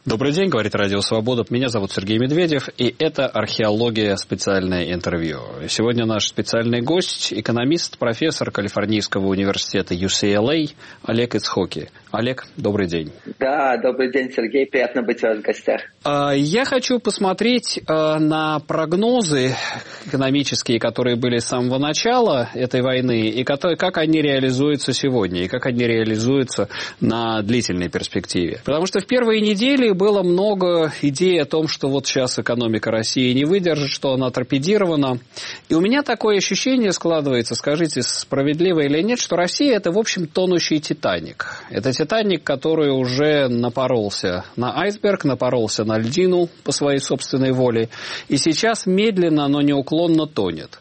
Добрый день, говорит Радио Свобода. Меня зовут Сергей Медведев, и это «Археология. Специальное интервью». Сегодня наш специальный гость – экономист, профессор Калифорнийского университета UCLA Олег Ицхоки. Олег, добрый день. Да, добрый день, Сергей. Приятно быть у вас в гостях. Я хочу посмотреть на прогнозы экономические, которые были с самого начала этой войны, и как они реализуются сегодня, и как они реализуются на длительной перспективе. Потому что в первые недели было много идей о том, что вот сейчас экономика России не выдержит, что она торпедирована. И у меня такое ощущение складывается, скажите, справедливо или нет, что Россия – это, в общем, тонущий «Титаник». Это «Титаник», который уже напоролся на айсберг, напоролся на льдину по своей собственной воле, и сейчас медленно, но неуклонно тонет.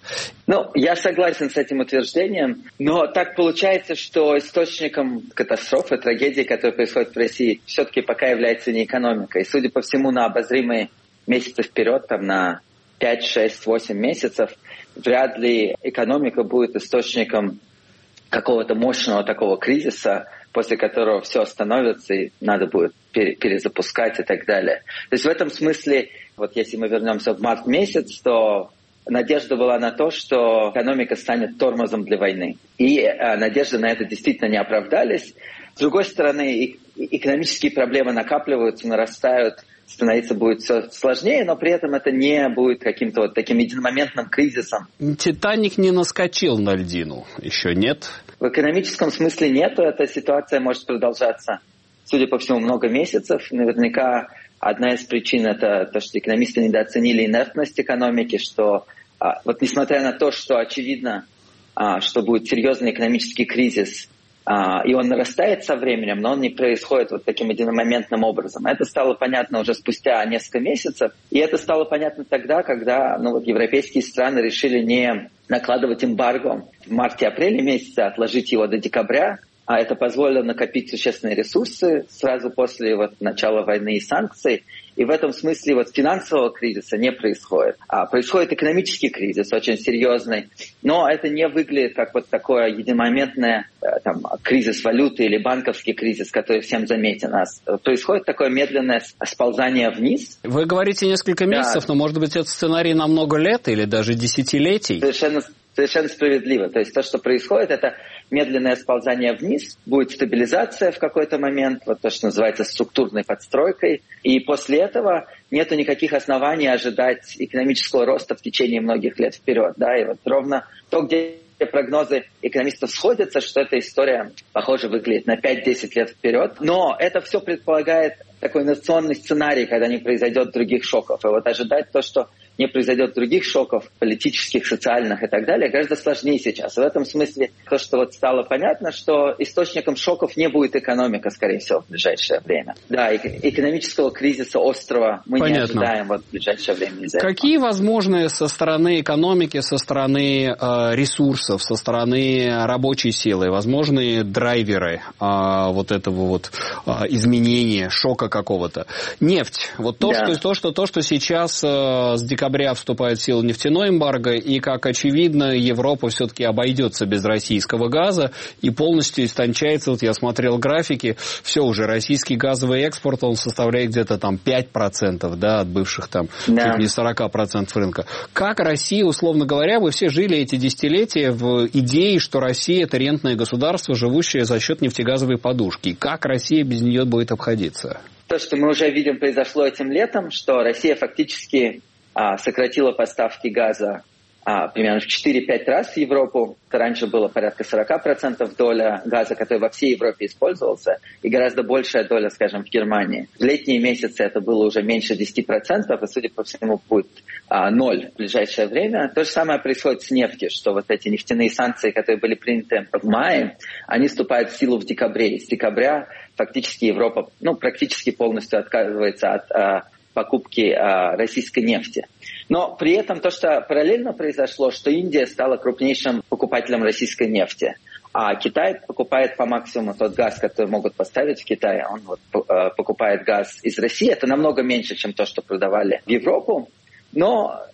Я согласен с этим утверждением, но так получается, что источником катастрофы, трагедии, которая происходит в России, все-таки пока является не экономика. И, судя по всему, на обозримые месяцы вперед, на 5, 6, 8 месяцев, вряд ли экономика будет источником какого-то мощного такого кризиса, после которого все остановится и надо будет перезапускать и так далее. То есть в этом смысле, вот если мы вернемся в март месяц, то надежда была на то, что экономика станет тормозом для войны. И надежды на это действительно не оправдались. С другой стороны, экономические проблемы накапливаются, нарастают, становиться будет все сложнее, но при этом это не будет каким-то вот таким единомоментным кризисом. «Титаник» не наскочил на льдину, еще нет? В экономическом смысле нет, эта ситуация может продолжаться, судя по всему, много месяцев. Наверняка одна из причин – это то, что экономисты недооценили инертность экономики, что вот несмотря на то, что очевидно, что будет серьезный экономический кризис, и он нарастает со временем, но он не происходит вот таким единомоментным образом. Это стало понятно уже спустя несколько месяцев, и это стало понятно тогда, когда европейские страны решили не накладывать эмбарго в марте-апреле месяце, отложить его до декабря, а это позволило накопить существенные ресурсы сразу после начала войны и санкций. И в этом смысле финансового кризиса не происходит. Происходит экономический кризис, очень серьезный. Но это не выглядит как такое единомоментное кризис валюты или банковский кризис, который всем заметен. Происходит такое медленное сползание вниз. Вы говорите несколько месяцев, но может быть это сценарий на много лет или даже десятилетий? Совершенно справедливо. То есть то, что происходит, это медленное сползание вниз, будет стабилизация в какой-то момент, то, что называется структурной подстройкой, и после этого нету никаких оснований ожидать экономического роста в течение многих лет вперед. Да? И ровно то, где прогнозы экономистов сходятся, что эта история, похоже, выглядит на 5-10 лет вперед. Но это все предполагает такой инерционный сценарий, когда не произойдет других шоков. И ожидать то, что не произойдет других шоков, политических, социальных и так далее, гораздо сложнее сейчас. В этом смысле то, что стало понятно, что источником шоков не будет экономика, скорее всего, в ближайшее время. Да, экономического кризиса острова мы не ожидаем в ближайшее время. Какие возможные со стороны экономики, со стороны ресурсов, со стороны рабочей силы, возможные драйверы этого изменения, шока какого-то? Нефть. То, что сейчас с декабря вступает в силу нефтяной эмбарго, и, как очевидно, Европа все-таки обойдется без российского газа и полностью истончается. Я смотрел графики, все уже, российский газовый экспорт, он составляет где-то 5%, от бывших чуть не 40% рынка. Как Россия, условно говоря, вы все жили эти десятилетия в идее, что Россия – это рентное государство, живущее за счет нефтегазовой подушки. Как Россия без нее будет обходиться? То, что мы уже видим, произошло этим летом, что Россия фактически сократила поставки газа примерно в 4-5 раз в Европу. Раньше было порядка 40% доля газа, который во всей Европе использовался, и гораздо большая доля, скажем, в Германии. В летние месяцы это было уже меньше 10%, и, судя по всему, будет 0 в ближайшее время. То же самое происходит с нефтью, что эти нефтяные санкции, которые были приняты в мае, они вступают в силу в декабре. И с декабря фактически Европа практически полностью отказывается от покупки российской нефти. Но при этом то, что параллельно произошло, что Индия стала крупнейшим покупателем российской нефти, а Китай покупает по максимуму тот газ, который могут поставить в Китае. Он покупает газ из России. Это намного меньше, чем то, что продавали в Европу. Но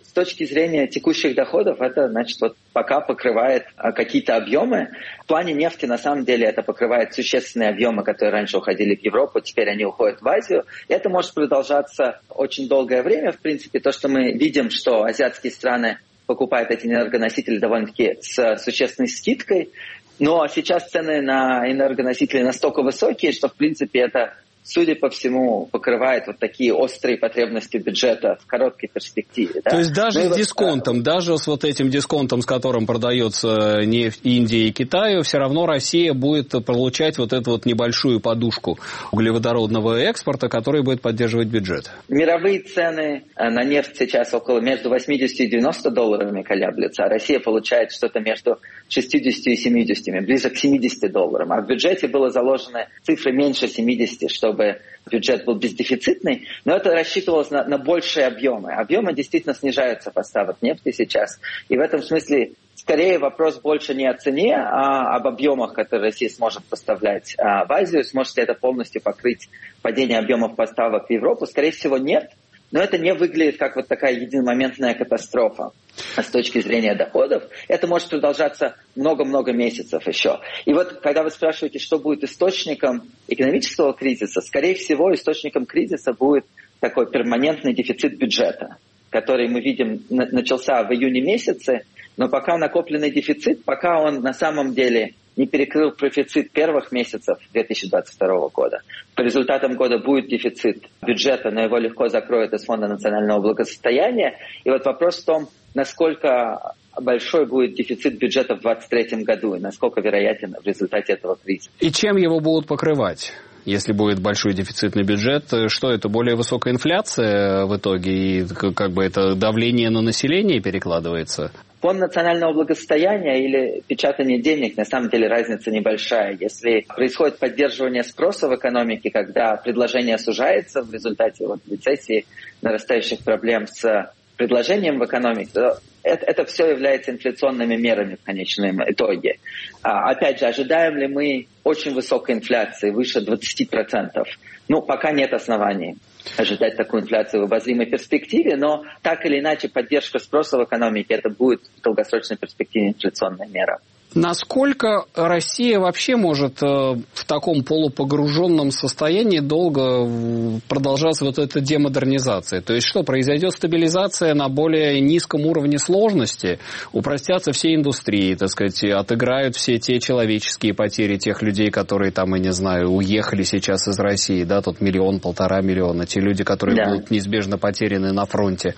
с точки зрения текущих доходов, это, значит, вот пока покрывает какие-то объемы. В плане нефти, на самом деле, это покрывает существенные объемы, которые раньше уходили в Европу, теперь они уходят в Азию. И это может продолжаться очень долгое время. В принципе, то, что мы видим, что азиатские страны покупают эти энергоносители довольно-таки с существенной скидкой. Но сейчас цены на энергоносители настолько высокие, что, в принципе, это, судя по всему, покрывает вот такие острые потребности бюджета в короткой перспективе. Да? То есть даже с дисконтом, даже с вот этим дисконтом, с которым продается нефть Индии и Китаю, все равно Россия будет получать вот эту вот небольшую подушку углеводородного экспорта, который будет поддерживать бюджет. Мировые цены на нефть сейчас между 80 и 90 долларами колеблются, а Россия получает что-то между 60 и 70, ближе к 70 долларам. А в бюджете было заложено цифры меньше 70, чтобы бюджет был бездефицитный, но это рассчитывалось на большие объемы. Объемы действительно снижаются поставок нефти сейчас. И в этом смысле скорее вопрос больше не о цене, а об объемах, которые Россия сможет поставлять в Азию. Сможет ли это полностью покрыть падение объемов поставок в Европу? Скорее всего, нет. Но это не выглядит как вот такая единомоментная катастрофа. А с точки зрения доходов, это может продолжаться много-много месяцев еще. И вот, когда вы спрашиваете, что будет источником экономического кризиса, скорее всего, источником кризиса будет такой перманентный дефицит бюджета, который мы видим начался в июне месяце, но пока накопленный дефицит, пока он на самом деле не перекрыл профицит первых месяцев 2022 года. По результатам года будет дефицит бюджета, но его легко закроют из Фонда национального благосостояния. И вот вопрос в том, насколько большой будет дефицит бюджета в 2023 году и насколько вероятен в результате этого кризиса. И чем его будут покрывать? Если будет большой дефицитный бюджет, что это, более высокая инфляция в итоге, и как бы это давление на население перекладывается? Фонд национального благосостояния или печатание денег, на самом деле разница небольшая. Если происходит поддерживание спроса в экономике, когда предложение сужается в результате рецессии, нарастающих проблем с предложением в экономике, то это все является инфляционными мерами в конечном итоге. Опять же, ожидаем ли мы очень высокой инфляции, выше 20%? Пока нет оснований ожидать такую инфляцию в обозримой перспективе, но так или иначе поддержка спроса в экономике это будет в долгосрочной перспективе инфляционная мера. Насколько Россия вообще может в таком полупогруженном состоянии долго продолжаться вот эта демодернизация? То есть что, произойдет стабилизация на более низком уровне сложности, упростятся все индустрии, так сказать, отыграют все те человеческие потери тех людей, которые там, я не знаю, уехали сейчас из России, да, тут 1-1,5 миллиона, те люди, которые будут неизбежно потеряны на фронте.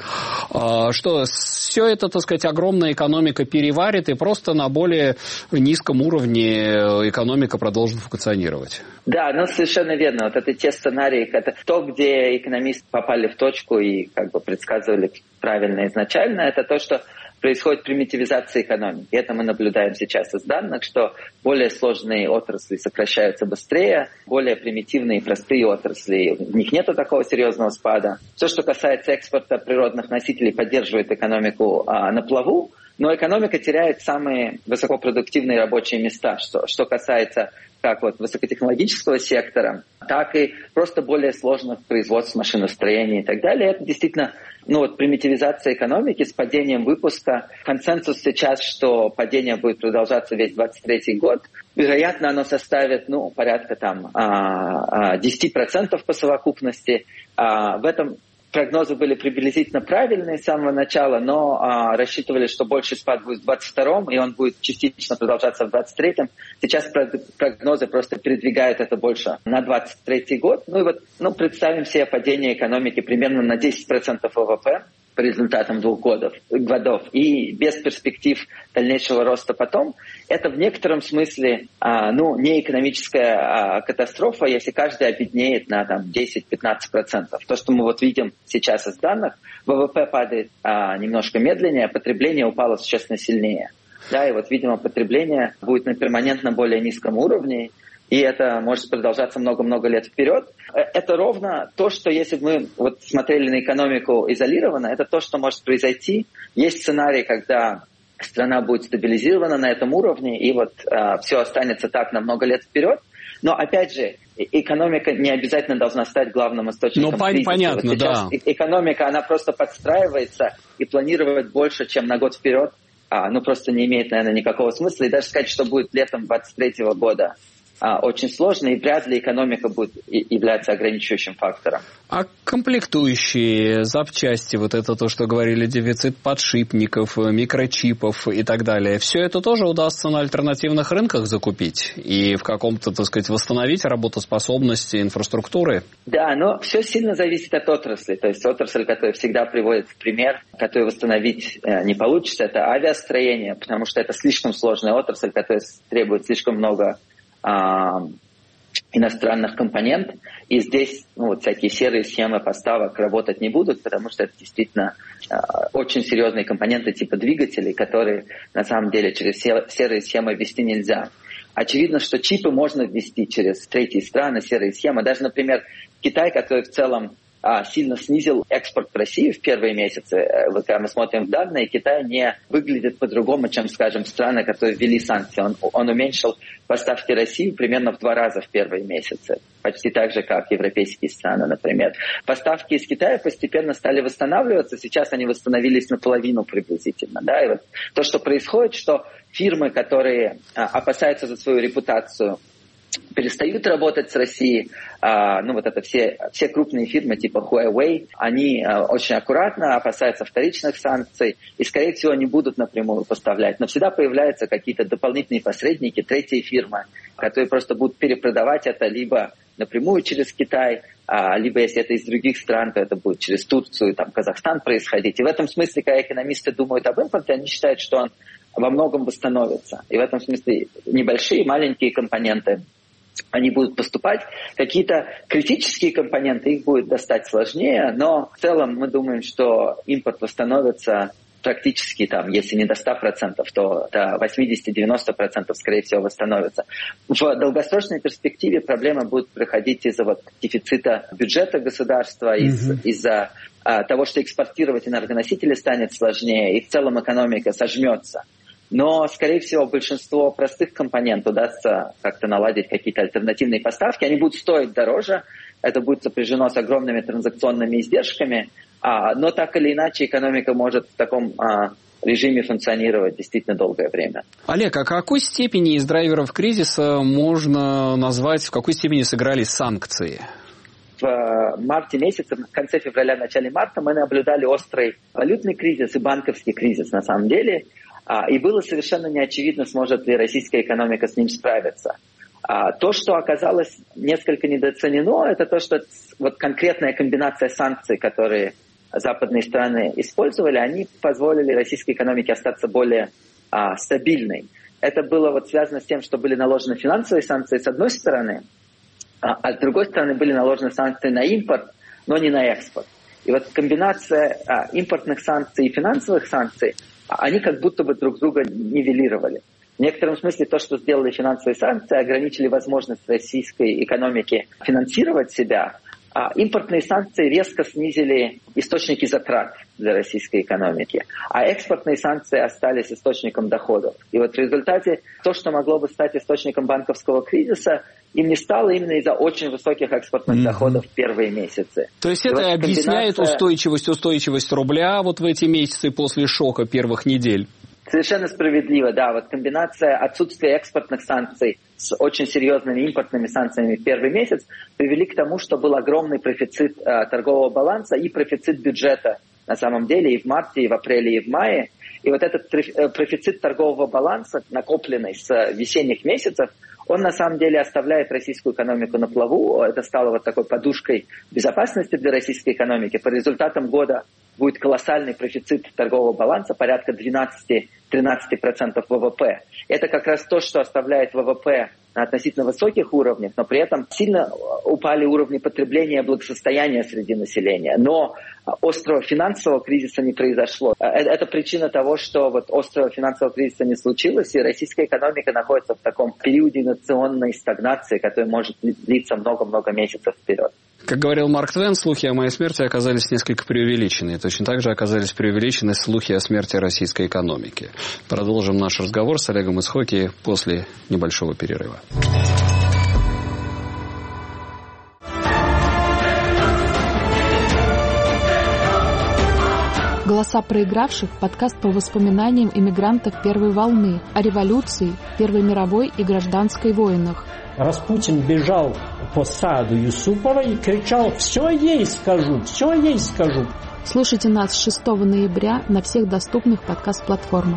Что, все это, так сказать, огромная экономика переварит и просто на более низком уровне экономика продолжит функционировать. Да, совершенно верно. Вот это те сценарии, это то, где экономисты попали в точку и предсказывали правильно изначально, это то, что происходит примитивизация экономики. Это мы наблюдаем сейчас из данных, что более сложные отрасли сокращаются быстрее, более примитивные и простые отрасли, в них нет такого серьезного спада. Все, что касается экспорта природных носителей, поддерживает экономику на плаву, но экономика теряет самые высокопродуктивные рабочие места, что касается как высокотехнологического сектора, так и просто более сложных производств, машиностроения и так далее. Это действительно примитивизация экономики с падением выпуска. Консенсус сейчас, что падение будет продолжаться весь 2023 год. Вероятно, оно составит порядка 10% по совокупности. В этом прогнозы были приблизительно правильные с самого начала, но рассчитывали, что больший спад будет в 2022, и он будет частично продолжаться в 2023. Сейчас прогнозы просто передвигают это больше на 2023 год. Представим себе падение экономики примерно на 10% ВВП по результатам 2 годов и без перспектив дальнейшего роста потом, это в некотором смысле не экономическая катастрофа, если каждый обеднеет на 10-15%. То, что мы видим сейчас из данных, ВВП падает немножко медленнее, потребление упало существенно сильнее. Да, и видимо, потребление будет на перманентно более низком уровне, и это может продолжаться много-много лет вперед. Это ровно то, что если бы мы смотрели на экономику изолированно, это то, что может произойти. Есть сценарий, когда страна будет стабилизирована на этом уровне, и все останется так на много лет вперед. Но, опять же, экономика не обязательно должна стать главным источником кризиса. Понятно, вот сейчас экономика, она просто подстраивается, и планировать больше, чем на год вперед, просто не имеет, наверное, никакого смысла. И даже сказать, что будет летом 2023 года, очень сложно, и вряд ли экономика будет являться ограничивающим фактором. А комплектующие, запчасти, вот это то, что говорили, дефицит подшипников, микрочипов и так далее, все это тоже удастся на альтернативных рынках закупить и в каком-то, так сказать, восстановить работоспособность инфраструктуры? Да, но все сильно зависит от отрасли. То есть отрасль, которая всегда приводит в пример, которую восстановить не получится, это авиастроение, потому что это слишком сложная отрасль, которая требует слишком много иностранных компонент, и здесь всякие серые схемы поставок работать не будут, потому что это действительно очень серьезные компоненты типа двигателей, которые на самом деле через серые схемы ввести нельзя. Очевидно, что чипы можно ввести через третьи страны, серые схемы. Даже, например, Китай, который в целом сильно снизил экспорт в Россию в первые месяцы. Вот когда мы смотрим в данные, Китай не выглядит по-другому, чем, скажем, страны, которые ввели санкции. Он уменьшил поставки России примерно в 2 раза в первые месяцы. Почти так же, как европейские страны, например. Поставки из Китая постепенно стали восстанавливаться. Сейчас они восстановились наполовину приблизительно. Да? И вот то, что происходит, что фирмы, которые опасаются за свою репутацию, перестают работать с Россией. Все крупные фирмы типа Huawei, они очень аккуратно опасаются вторичных санкций и, скорее всего, не будут напрямую поставлять. Но всегда появляются какие-то дополнительные посредники, третьи фирмы, которые просто будут перепродавать это либо напрямую через Китай, либо, если это из других стран, то это будет через Турцию, Казахстан происходить. И в этом смысле, когда экономисты думают об импорте, они считают, что он во многом восстановится. И в этом смысле небольшие, маленькие компоненты, они будут поступать. Какие-то критические компоненты, их будет достать сложнее, но в целом мы думаем, что импорт восстановится практически, если не до 100%, то до 80-90% скорее всего восстановится. В долгосрочной перспективе проблема будет проходить из-за дефицита бюджета государства, из-за того, что экспортировать энергоносители станет сложнее, и в целом экономика сожмется. Но, скорее всего, большинство простых компонентов удастся как-то наладить какие-то альтернативные поставки. Они будут стоить дороже, это будет сопряжено с огромными транзакционными издержками, но так или иначе экономика может в таком режиме функционировать действительно долгое время. Олег, а какой степени из драйверов кризиса можно назвать, в какой степени сыграли санкции? В марте месяце, в конце февраля, начале марта мы наблюдали острый валютный кризис и банковский кризис на самом деле. И было совершенно неочевидно, сможет ли российская экономика с ним справиться. То, что оказалось несколько недооценено, это то, что конкретная комбинация санкций, которые западные страны использовали, они позволили российской экономике остаться более стабильной. Это было связано с тем, что были наложены финансовые санкции с одной стороны, а с другой стороны были наложены санкции на импорт, но не на экспорт. И комбинация импортных санкций и финансовых санкций, они как будто бы друг друга нивелировали. В некотором смысле то, что сделали финансовые санкции, ограничили возможность российской экономики финансировать себя, а импортные санкции резко снизили источники затрат для российской экономики, а экспортные санкции остались источником доходов. И в результате то, что могло бы стать источником банковского кризиса, им не стало именно из-за очень высоких экспортных доходов в первые месяцы. То есть это объясняет устойчивость рубля в эти месяцы после шока первых недель? Совершенно справедливо, да. Комбинация отсутствия экспортных санкций с очень серьезными импортными санкциями в первый месяц привели к тому, что был огромный профицит торгового баланса и профицит бюджета на самом деле и в марте, и в апреле, и в мае. И этот профицит торгового баланса, накопленный с весенних месяцев, он на самом деле оставляет российскую экономику на плаву. Это стало такой подушкой безопасности для российской экономики. По результатам года будет колоссальный профицит торгового баланса, порядка 12-13% ВВП. Это как раз то, что оставляет ВВП на относительно высоких уровнях, но при этом сильно упали уровни потребления и благосостояния среди населения. Но острого финансового кризиса не произошло. Это причина того, что острого финансового кризиса не случилось, и российская экономика находится в таком периоде инфляционной стагнации, который может длиться много-много месяцев вперед. Как говорил Марк Твен, слухи о моей смерти оказались несколько преувеличены. Точно так же оказались преувеличены слухи о смерти российской экономики. Продолжим наш разговор с Олегом Ицхоки после небольшого перерыва. «Голоса проигравших» – подкаст по воспоминаниям иммигрантов первой волны, о революции, Первой мировой и гражданской войнах. Распутин бежал по саду Юсупова и кричал: «Все ей скажу, все ей скажу». Слушайте нас 6 ноября на всех доступных подкаст-платформах.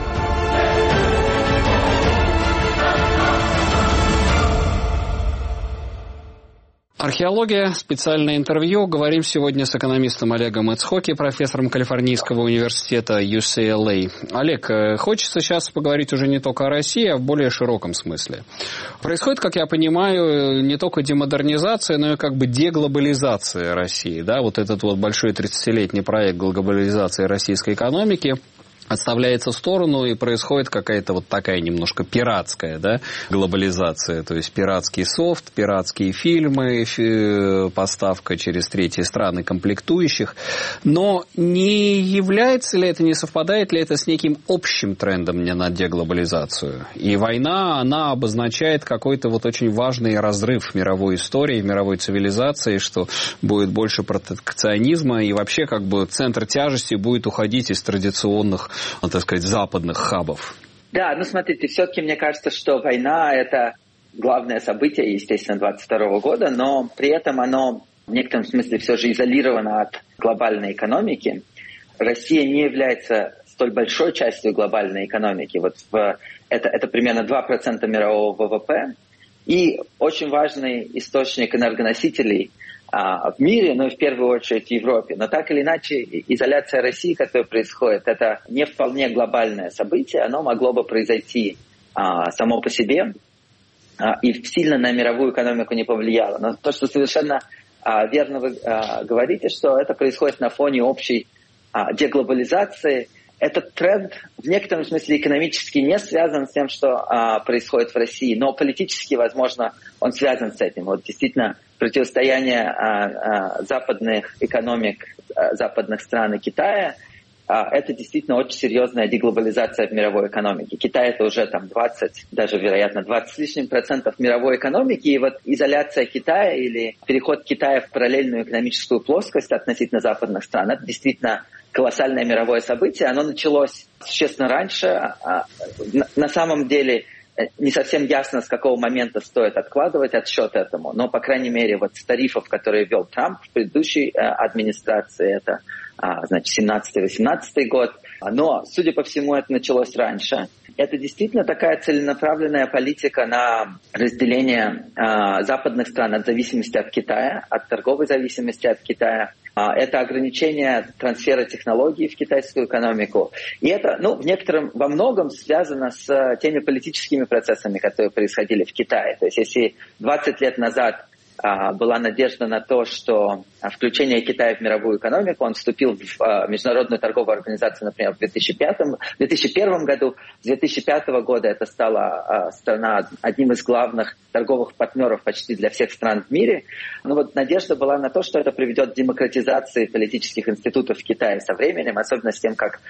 Археология, специальное интервью. Говорим сегодня с экономистом Олегом Ицхоки, профессором Калифорнийского университета UCLA. Олег, хочется сейчас поговорить уже не только о России, а в более широком смысле. Происходит, как я понимаю, не только демодернизация, но и как бы деглобализация России. Да? Вот этот вот большой 30-летний проект глобализации российской экономики отставляется в сторону, и происходит какая-то вот такая немножко пиратская, да, глобализация. То есть пиратский софт, пиратские фильмы, поставка через третьи страны комплектующих. Но не является ли это, не совпадает ли это с неким общим трендом на деглобализацию? И война, она обозначает какой-то вот очень важный разрыв мировой истории, мировой цивилизации, что будет больше протекционизма, и вообще как бы центр тяжести будет уходить из традиционных, так сказать, западных хабов. Да, ну смотрите, все-таки мне кажется, что война – это главное событие, естественно, 22 года, но при этом оно в некотором смысле все же изолировано от глобальной экономики. Россия не является столь большой частью глобальной экономики. Вот это примерно 2% мирового ВВП. И очень важный источник энергоносителей в мире, но и в первую очередь в Европе. Но так или иначе, изоляция России, которая происходит, это не вполне глобальное событие, оно могло бы произойти само по себе и сильно на мировую экономику не повлияло. Но то, что совершенно верно вы говорите, что это происходит на фоне общей деглобализации, этот тренд в некотором смысле экономически не связан с тем, что происходит в России, но политически, возможно, он связан с этим. Вот действительно, противостояние западных экономик, западных стран и Китая, это действительно очень серьезная деглобализация в мировой экономике. Китай это уже там 20, даже вероятно 20 с лишним процентов мировой экономики, и вот изоляция Китая или переход Китая в параллельную экономическую плоскость относительно западных стран, это действительно колоссальное мировое событие. Оно началось существенно раньше. На самом деле не совсем ясно, с какого момента стоит откладывать отсчет этому, но, по крайней мере, вот с тарифов, которые ввел Трамп в предыдущей администрации, это, значит, 17-18 год. Но, судя по всему, это началось раньше. Это действительно такая целенаправленная политика на разделение западных стран от зависимости от Китая, от торговой зависимости от Китая. Это ограничение трансфера технологий в китайскую экономику. И это, во многом связано с теми политическими процессами, которые происходили в Китае. То есть, если 20 лет назад была надежда на то, что включение Китая в мировую экономику, он вступил в Международную торговую организацию, например, в 2001 году. С 2005 года это стала страна одним из главных торговых партнеров почти для всех стран в мире. Но вот надежда была на то, что это приведет к демократизации политических институтов в Китае со временем, особенно с тем, как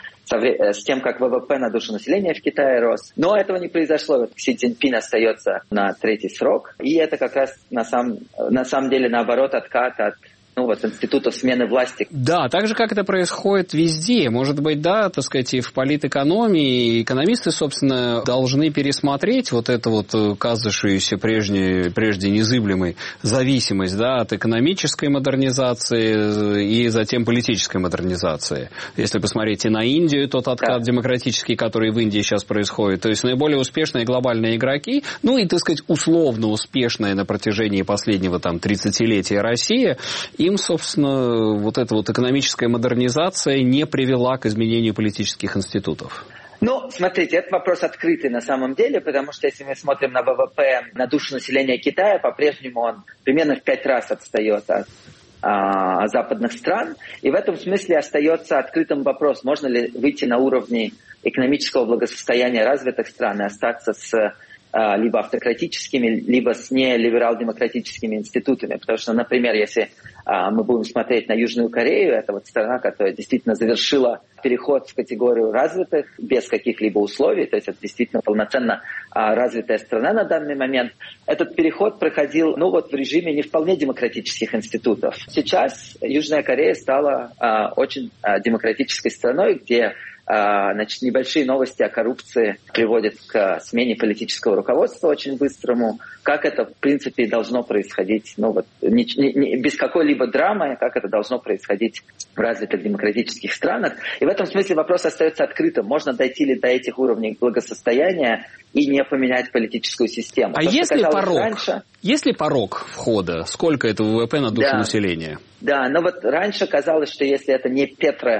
ВВП на душу населения в Китае рос. Но этого не произошло. Вот Си Цзиньпин остается на третий срок. И это как раз на самом деле наоборот откат от институтов смены власти. Да, так же, как это происходит везде. Может быть, да, так сказать, и в политэкономии экономисты, собственно, должны пересмотреть вот эту вот казавшуюся прежде незыблемой зависимость, да, от экономической модернизации и затем политической модернизации. Если посмотреть и на Индию, тот откат демократический, который в Индии сейчас происходит, то есть наиболее успешные глобальные игроки, и, так сказать, условно успешная на протяжении последнего 30-летия Россия, им, собственно, вот эта вот экономическая модернизация не привела к изменению политических институтов. Смотрите, этот вопрос открытый на самом деле, потому что если мы смотрим на ВВП на душу населения Китая, по-прежнему он примерно в 5 раз отстает от западных стран. И в этом смысле остается открытым вопрос, можно ли выйти на уровни экономического благосостояния развитых стран и остаться с либо автократическими, либо с нелиберал-демократическими институтами. Потому что, например, если мы будем смотреть на Южную Корею, это вот страна, которая действительно завершила переход в категорию развитых без каких-либо условий, то есть это действительно полноценно развитая страна на данный момент. Этот переход проходил, в режиме не вполне демократических институтов. Сейчас Южная Корея стала очень демократической страной, где небольшие новости о коррупции приводят к смене политического руководства очень быстрому. Как это, в принципе, должно происходить, без какой-либо драмы, как это должно происходить в развитых демократических странах. И в этом смысле вопрос остается открытым. Можно дойти ли до этих уровней благосостояния и не поменять политическую систему. Есть ли порог входа? Сколько это ВВП на душу населения? Да, но раньше казалось, что если это не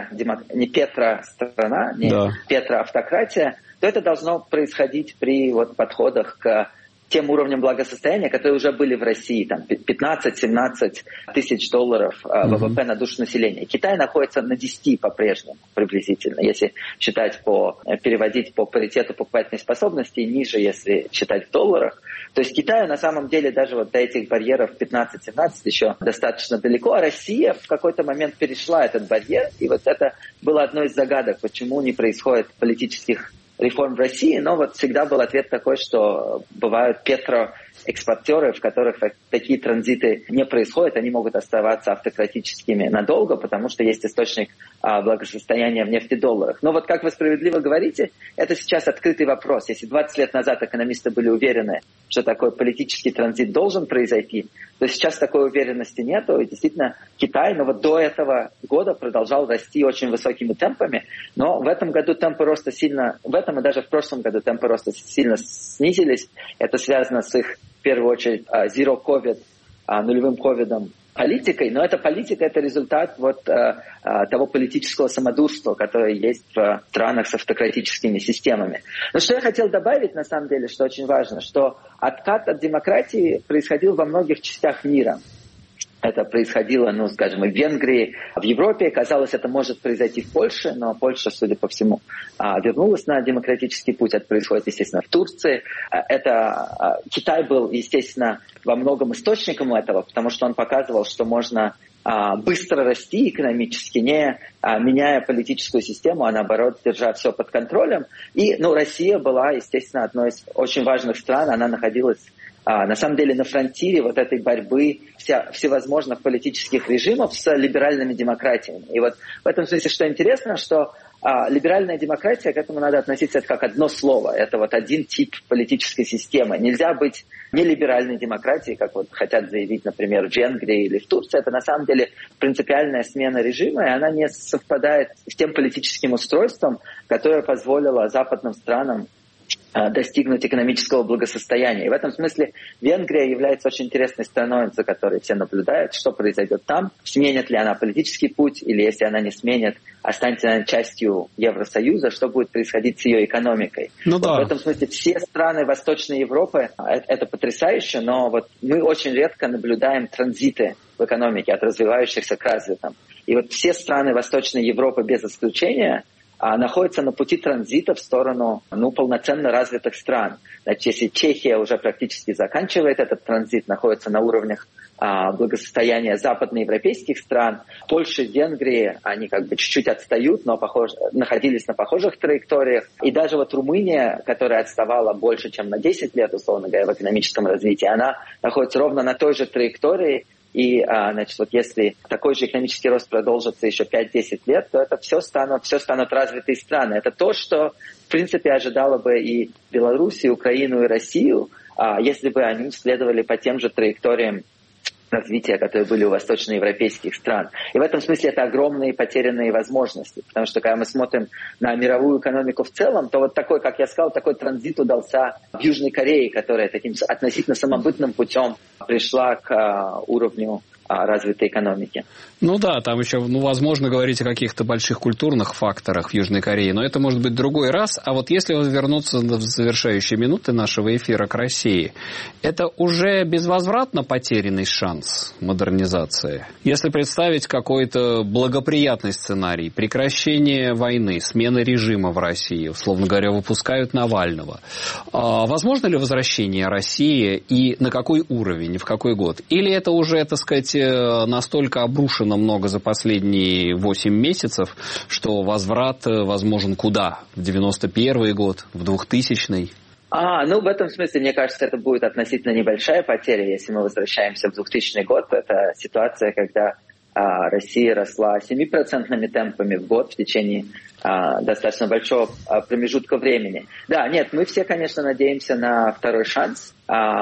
петро-страна, не петро-автократия, то это должно происходить при подходах к тем уровням благосостояния, которые уже были в России, там 15-17 тысяч долларов ВВП на душу населения. Китай находится на 10 по-прежнему приблизительно, если переводить по паритету покупательной способности, ниже, если считать в долларах. То есть Китаю на самом деле даже до этих барьеров 15-17 еще достаточно далеко, а Россия в какой-то момент перешла этот барьер, и это было одной из загадок, почему не происходит политических реформ в России, но всегда был ответ такой, что бывают петроэкспортеры, в которых такие транзиты не происходят, они могут оставаться автократическими надолго, потому что есть источник благосостояния в нефтедолларах. Но как вы справедливо говорите, это сейчас открытый вопрос. Если 20 лет назад экономисты были уверены, что такой политический транзит должен произойти, то сейчас такой уверенности нету. И действительно Китай, до этого года продолжал расти очень высокими темпами, но в этом году темпы роста и даже в прошлом году темпы роста сильно снизились. Это связано с их, в первую очередь, zero COVID, нулевым ковидом политикой, но эта политика – это результат того политического самодурства, которое есть в странах с автократическими системами. Но что я хотел добавить, на самом деле, что очень важно, что откат от демократии происходил во многих частях мира. Это происходило, скажем, и в Венгрии, в Европе. Казалось, это может произойти в Польше, но Польша, судя по всему, вернулась на демократический путь. Это происходит, естественно, в Турции. Китай был, естественно, во многом источником этого, потому что он показывал, что можно быстро расти экономически, не меняя политическую систему, а наоборот, держа все под контролем. И Россия была, естественно, одной из очень важных стран. Она находилась на самом деле на фронтире этой борьбы всевозможных политических режимов с либеральными демократиями. И в этом смысле, что интересно, что либеральная демократия, к этому надо относиться это как одно слово. Это один тип политической системы. Нельзя быть нелиберальной демократией, как хотят заявить, например, в Венгрии или в Турции. Это на самом деле принципиальная смена режима, и она не совпадает с тем политическим устройством, которое позволило западным странам достигнуть экономического благосостояния. И в этом смысле Венгрия является очень интересной страной, за которой все наблюдают, что произойдет там, сменит ли она политический путь, или если она не сменит, останется она частью Евросоюза, что будет происходить с ее экономикой. В этом смысле все страны Восточной Европы, это потрясающе, но мы очень редко наблюдаем транзиты в экономике от развивающихся к развитым. И все страны Восточной Европы без исключения находится на пути транзита в сторону полноценно развитых стран. Значит, если Чехия уже практически заканчивает этот транзит, находится на уровнях благосостояния западноевропейских стран, Польша, Венгрия, они чуть-чуть отстают, но находились на похожих траекториях. И даже Румыния, которая отставала больше, чем на 10 лет, условно говоря, в экономическом развитии, она находится ровно на той же траектории. И, если такой же экономический рост продолжится еще 5-10 лет, то это все станут развитые страны. Это то, что, в принципе, ожидало бы и Беларусь, и Украину, и Россию, если бы они следовали по тем же траекториям развития, которые были у восточноевропейских стран. И в этом смысле это огромные потерянные возможности. Потому что, когда мы смотрим на мировую экономику в целом, то такой, как я сказал, такой транзит удался в Южной Корее, которая таким относительно самобытным путем пришла к уровню развитой экономики. Там еще, возможно, говорить о каких-то больших культурных факторах в Южной Корее, но это может быть другой раз. А если вернуться в завершающие минуты нашего эфира к России, это уже безвозвратно потерянный шанс? шанс модернизации. Если представить какой-то благоприятный сценарий, прекращение войны, смена режима в России, условно говоря, выпускают Навального, возможно ли возвращение России и на какой уровень, в какой год? Или это уже, так сказать, настолько обрушено много за последние 8 месяцев, что возврат возможен куда? В 91-й год, в 2000-й? В этом смысле, мне кажется, это будет относительно небольшая потеря, если мы возвращаемся в 2000 год. Это ситуация, когда Россия росла 7% темпами в год в течение достаточно большого промежутка времени. Да, нет, мы все, конечно, надеемся на второй шанс,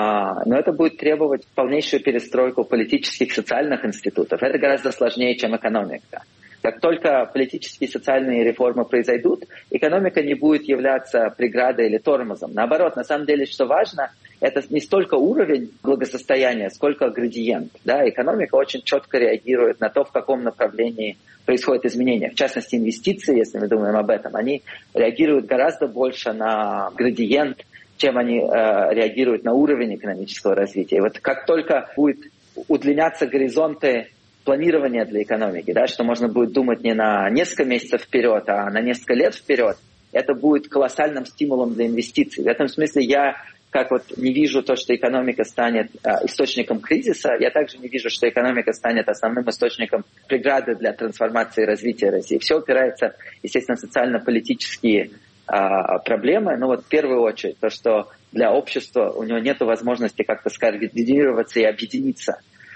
но это будет требовать полнейшую перестройку политических и социальных институтов. Это гораздо сложнее, чем экономика. Как только политические и социальные реформы произойдут, экономика не будет являться преградой или тормозом. Наоборот, на самом деле, что важно, это не столько уровень благосостояния, сколько градиент. Да? Экономика очень четко реагирует на то, в каком направлении происходят изменения. В частности, инвестиции, если мы думаем об этом, они реагируют гораздо больше на градиент, чем они реагируют на уровень экономического развития. И вот как только будет удлиняться горизонты планирования для экономики, да, что можно будет думать не на несколько месяцев вперед, а на несколько лет вперед, это будет колоссальным стимулом для инвестиций. В этом смысле я не вижу то, что экономика станет источником кризиса, я также не вижу, что экономика станет основным источником преграды для трансформации и развития России. Все опирается, естественно, в социально-политические проблемы. Но в первую очередь то, что для общества у него нет возможности как-то скоординироваться и объединиться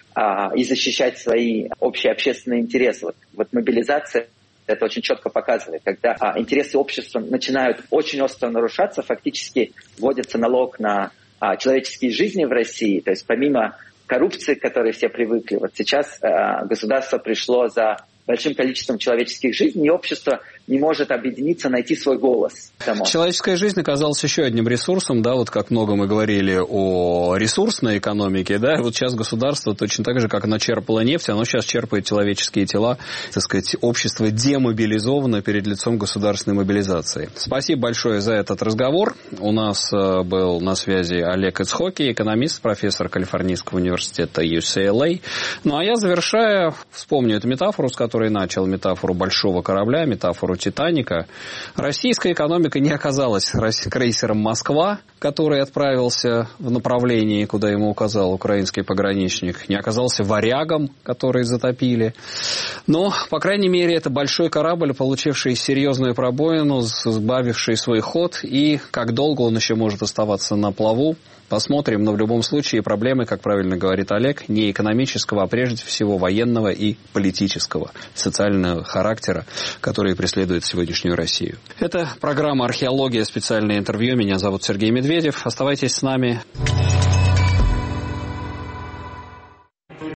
и защищать свои общие общественные интересы. Вот мобилизация это очень четко показывает. Когда интересы общества начинают очень остро нарушаться, фактически вводится налог на человеческие жизни в России. То есть помимо коррупции, к которой все привыкли, вот сейчас государство пришло за большим количеством человеческих жизней, и общество не может объединиться, найти свой голос. Человеческая жизнь оказалась еще одним ресурсом, да, вот как много мы говорили о ресурсной экономике, да, и вот сейчас государство точно так же, как оно черпало нефть, оно сейчас черпает человеческие тела, так сказать, общество демобилизовано перед лицом государственной мобилизации. Спасибо большое за этот разговор. У нас был на связи Олег Ицхоки, экономист, профессор Калифорнийского университета UCLA. Ну, а я, завершая, вспомню эту метафору, с которой начал, метафору большого корабля, метафору «Титаника». Российская экономика не оказалась крейсером «Москва», который отправился в направлении, куда ему указал украинский пограничник, не оказался «Варягом», который затопили. Но, по крайней мере, это большой корабль, получивший серьезную пробоину, сбавивший свой ход, и как долго он еще может оставаться на плаву, посмотрим. Но в любом случае проблемы, как правильно говорит Олег, не экономического, а прежде всего военного и политического, социального характера, которые преследуют сегодняшнюю Россию. Это программа «Археология. Специальное интервью». Меня зовут Сергей Медведев. Оставайтесь с нами.